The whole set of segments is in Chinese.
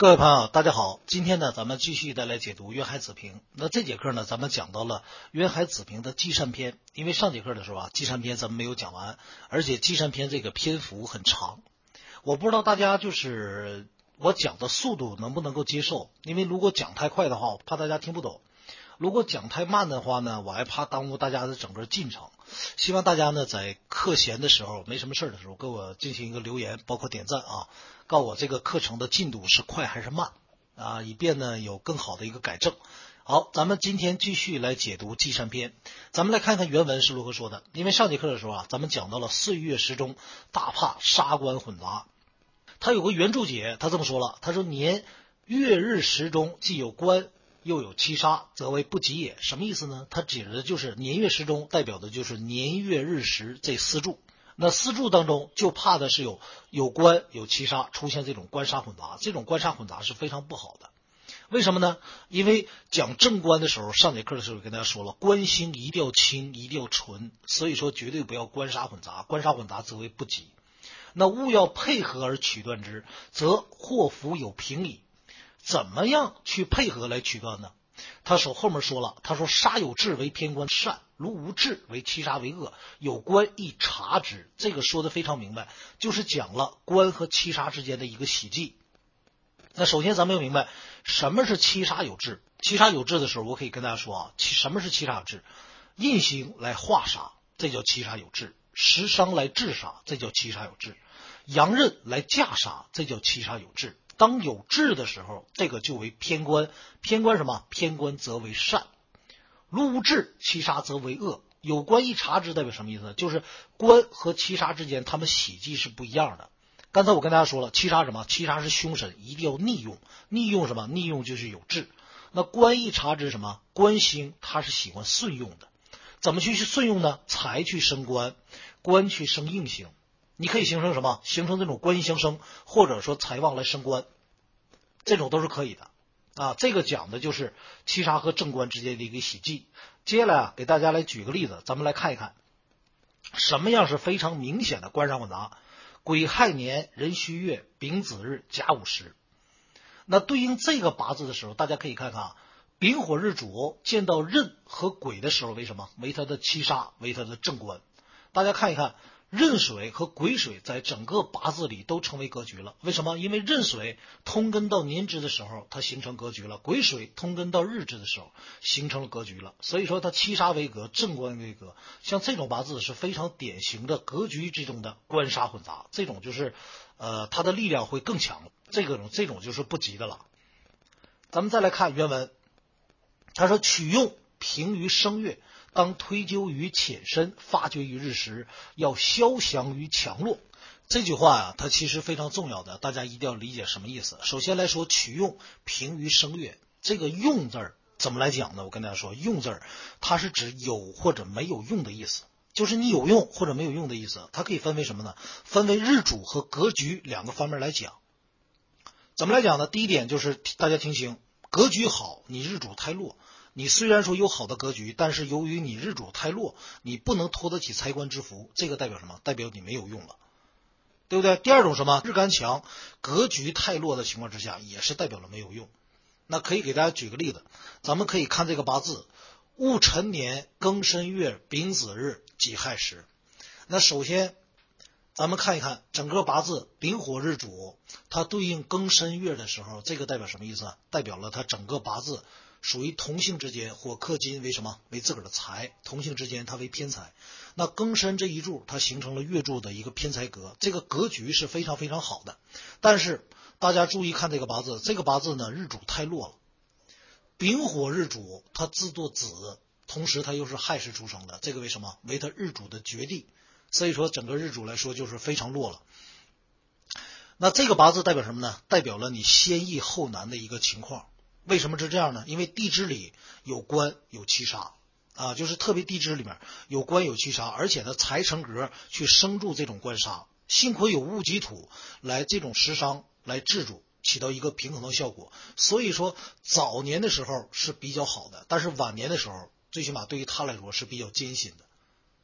各位朋友，大家好。今天呢，咱们继续再来解读渊海子平。那这节课呢，咱们讲到了渊海子平的积善篇。因为上节课的时候啊，积善篇咱们没有讲完，而且积善篇这个篇幅很长。我不知道大家就是我讲的速度能不能够接受，因为如果讲太快的话，我怕大家听不懂；如果讲太慢的话呢，我还怕耽误大家的整个进程。希望大家呢在课闲的时候，没什么事的时候，给我进行一个留言，包括点赞啊，告诉我这个课程的进度是快还是慢啊，以便呢有更好的一个改正。好，咱们今天继续来解读积善篇。咱们来看看原文是如何说的。因为上节课的时候啊，咱们讲到了岁月时中，大怕杀官混杂。他有个原注解，他这么说了，他说年月日时中既有官又有七杀，则为不吉也。什么意思呢？他指的就是年月时中，代表的就是年月日时这四柱。那四柱当中就怕的是有官有七杀，出现这种官杀混杂，这种官杀混杂是非常不好的。为什么呢？因为讲正官的时候，上节课的时候跟大家说了，官星一定要清，一定要纯，所以说绝对不要官杀混杂，官杀混杂则为不吉。那勿要配合而取断之，则祸福有平矣。怎么样去配合来取断呢？他后面说了，他说杀有志为偏官善，如无志为七杀为恶，有官亦察之。这个说的非常明白，就是讲了官和七杀之间的一个喜忌。那首先咱们要明白什么是七杀有志。七杀有志的时候，我可以跟大家说啊，什么是七杀有志？印星来化杀，这叫七杀有志；食伤来制杀，这叫七杀有志；阳刃来架杀，这叫七杀有志。当有志的时候，这个就为偏官。偏官什么？偏官则为善。如无志，七杀则为恶。有官一察之代表什么意思呢？就是官和七杀之间他们喜忌是不一样的。刚才我跟大家说了，七杀什么？七杀是凶神，一定要逆用。逆用什么？逆用就是有志。那官一察之什么？官星它是喜欢顺用的。怎么去顺用呢？财去生官，官去生印星。你可以形成什么？形成这种官印相生，或者说财旺来生官，这种都是可以的啊。这个讲的就是七杀和正官之间的一个喜忌。接下来啊，给大家来举个例子，咱们来看一看什么样是非常明显的官杀混杂。癸亥年壬戌月丙子日甲午时。那对应这个八字的时候，大家可以看看啊，丙火日主见到壬和癸的时候为什么？为他的七杀，为他的正官。大家看一看，壬水和癸水在整个八字里都成为格局了。为什么？因为壬水通根到年支的时候，它形成格局了；癸水通根到日支的时候，形成了格局了。所以说它七杀为格，正官为格。像这种八字是非常典型的格局之中的官杀混杂，这种就是它的力量会更强，这种就是不吉的了。咱们再来看原文，他说取用平于声月，当推究于浅深，发掘于日时，要消降于强弱。这句话啊，它其实非常重要的，大家一定要理解什么意思。首先来说，取用平于声月，这个用字儿怎么来讲呢？我跟大家说，用字儿它是指有或者没有用的意思，就是你有用或者没有用的意思。它可以分为什么呢？分为日主和格局两个方面来讲。怎么来讲呢？第一点就是大家听清，格局好，你日主太弱。你虽然说有好的格局，但是由于你日主太弱，你不能托得起财官之福，这个代表什么？代表你没有用了，对不对？第二种什么？日干强，格局太弱的情况之下，也是代表了没有用。那可以给大家举个例子，咱们可以看这个八字，戊辰年庚申月丙子日己亥时。那首先咱们看一看整个八字，丙火日主，它对应庚申月的时候，这个代表什么意思？代表了它整个八字属于同性之间，火克金为什么？为自个儿的财，同性之间它为偏财。那庚申这一柱，它形成了月柱的一个偏财格，这个格局是非常非常好的。但是大家注意看这个八字，这个八字呢日主太弱了，丙火日主它自作子，同时它又是亥时出生的，这个为什么？为它日主的绝地。所以说整个日主来说就是非常弱了。那这个八字代表什么呢？代表了你先易后难的一个情况。为什么是这样呢？因为地支里有官有七杀啊，就是特别地支里面有官有七杀，而且呢财成格去生住这种官杀，幸亏有戊己土来这种食伤来制住，起到一个平衡的效果。所以说早年的时候是比较好的，但是晚年的时候最起码对于他来说是比较艰辛的。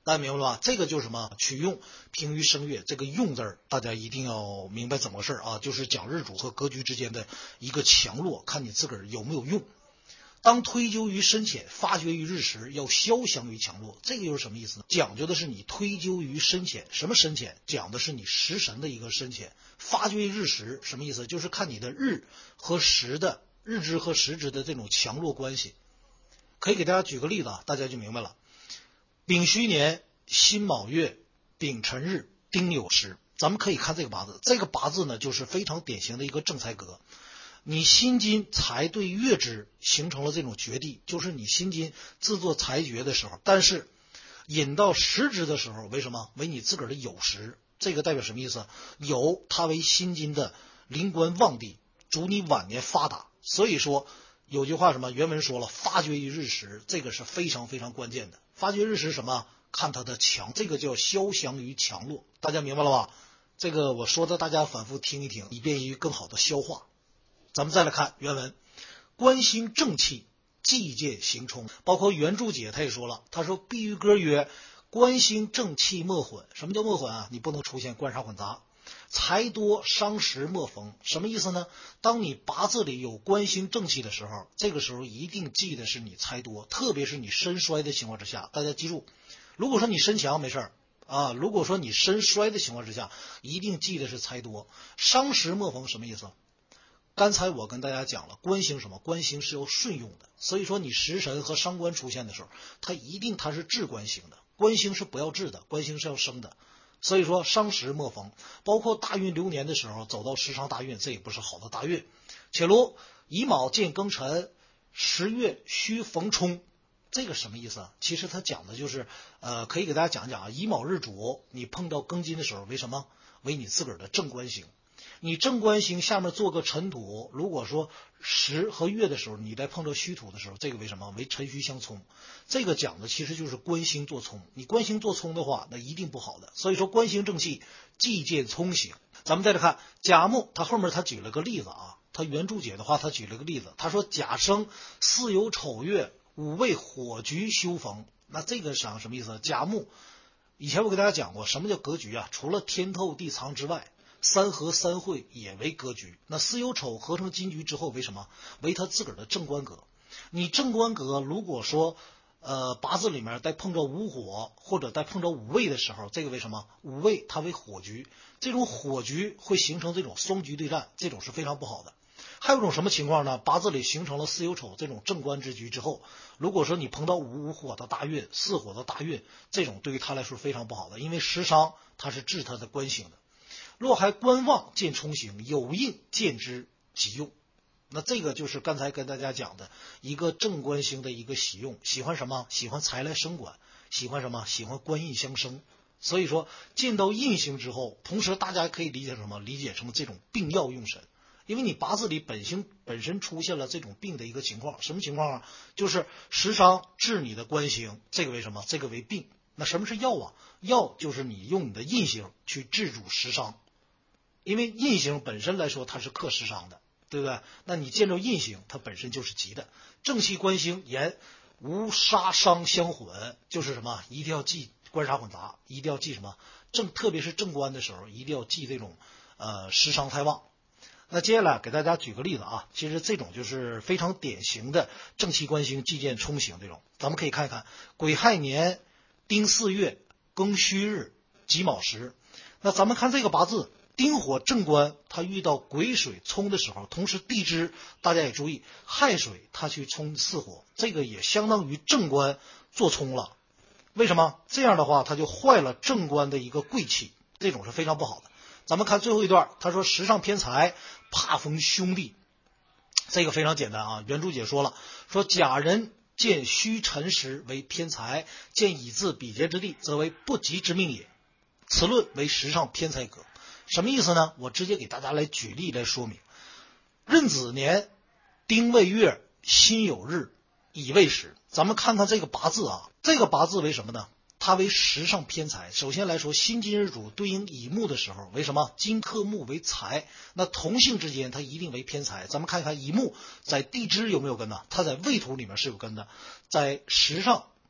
大家明白了吧？这个就是什么？取用平于声月，这个用字大家一定要明白怎么回事啊，就是讲日主和格局之间的一个强弱，看你自个儿有没有用。当推究于深浅，发掘于日时，要消降于强弱。这个又是什么意思呢？讲究的是你推究于深浅。什么深浅？讲的是你时辰的一个深浅。发掘于日时，什么意思？就是看你的日和时的日支和时支的这种强弱关系。可以给大家举个例子啊，大家就明白了。丙戌年辛卯月丙辰日丁酉时，咱们可以看这个八字。这个八字呢，就是非常典型的一个正财格。你辛金财对月支形成了这种绝地，就是你辛金自作裁决的时候，但是引到时支的时候，为什么？为你自个儿的酉时。这个代表什么意思？酉它为辛金的临官旺地，主你晚年发达。所以说有句话什么？原文说了，发掘于日时，这个是非常非常关键的。发掘日时什么？看它的强，这个叫消降于强弱。大家明白了吧？这个我说的大家反复听一听，以便于更好的消化。咱们再来看原文，官星正气，既见行冲。包括原注解他也说了，他说碧玉歌曰：官星正气莫混。什么叫莫混啊？你不能出现官杀混杂。财多伤时莫逢。什么意思呢？当你八字里有官星正气的时候，这个时候一定记得是你财多，特别是你身衰的情况之下。大家记住，如果说你身强没事啊，如果说你身衰的情况之下，一定记得是财多。伤时莫逢什么意思？刚才我跟大家讲了，官星什么？官星是要顺用的，所以说你食神和伤官出现的时候，它是治官星的，官星是不要治的，官星是要生的。所以说伤时莫逢，包括大运流年的时候走到时伤大运，这也不是好的大运。且如乙卯见庚辰，10月需逢冲，这个什么意思啊？其实他讲的就是可以给大家讲讲啊，乙卯日主你碰到庚金的时候，为什么？为你自个儿的正官星。你正官星下面做个辰土，如果说时和月的时候，你再碰到戌土的时候，这个为什么？为辰戌相冲。这个讲的其实就是官星做冲，你官星做冲的话，那一定不好的。所以说官星正气，既见冲刑。咱们再来看甲木，他后面他举了个例子啊，他原注解的话，他举了个例子，他说甲生巳酉丑月，午未火局修逢。那这个讲什么意思？甲木，以前我给大家讲过，什么叫格局啊？除了天透地藏之外，三合三会也为格局。那巳酉丑合成金局之后，为什么？为他自个儿的正官格。你正官格如果说八字里面再碰着午火或者再碰着午未的时候，这个为什么？午未它为火局，这种火局会形成这种双局对战，这种是非常不好的。还有一种什么情况呢？八字里形成了巳酉丑这种正官之局之后，如果说你碰到午火的大运、巳火的大运，这种对于他来说非常不好的，因为食伤它是治他的官星的。若还官旺见冲刑，有应见之喜用。那这个就是刚才跟大家讲的一个正官星的一个喜用，喜欢什么？喜欢财来生官，喜欢什么？喜欢官印相生。所以说见到印星之后，同时大家可以理解成什么？理解成这种病要用神。因为你八字里本身出现了这种病的一个情况，什么情况啊？就是食伤治你的官星，这个为什么？这个为病。那什么是药啊？药就是你用你的印星去治主食伤。因为印星本身来说它是克食伤的，对不对？那你见着印星它本身就是吉的。正气官星言无杀伤相混，就是什么？一定要记官杀混杂，一定要记什么？特别是正官的时候，一定要记这种食伤太旺。那接下来给大家举个例子啊，其实这种就是非常典型的正气官星既见冲刑这种。咱们可以看一看癸亥年丁巳月庚戌日己卯时。那咱们看这个八字，丁火正官它遇到癸水冲的时候，同时地支大家也注意，亥水它去冲巳火，这个也相当于正官做冲了。为什么？这样的话它就坏了正官的一个贵气，这种是非常不好的。咱们看最后一段，他说时上偏财，怕逢兄弟。这个非常简单啊，原注解说了，说甲人见戌辰时为偏财，见乙字比劫之地，则为不吉之命也。此论为时上偏财格。什么意思呢？我直接给大家来举例来说明。壬子年丁未月辛酉日乙未时，咱们看看这个八字啊，这个八字为什么呢？它为时上偏财。首先来说，辛金日主对应乙木的时候，为什么？金克木为财，那同性之间它一定为偏财。咱们看一看乙木在地支有没有根呢？它在未土里面是有根的，在时上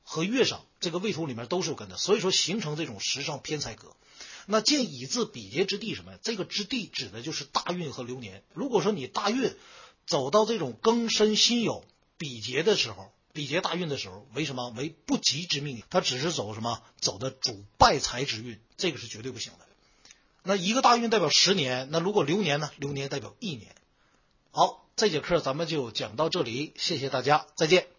和月上这个位图里面都是有根的，所以说形成这种时上偏财格。那见乙字比劫之地什么呀？这个之地指的就是大运和流年。如果说你大运走到这种庚申辛酉比劫的时候，比劫大运的时候，为什么？为不吉之命，它只是走什么？走的主败财之运，这个是绝对不行的。那一个大运代表10年，那如果流年呢？流年代表1年。好，这节课咱们就讲到这里，谢谢大家，再见。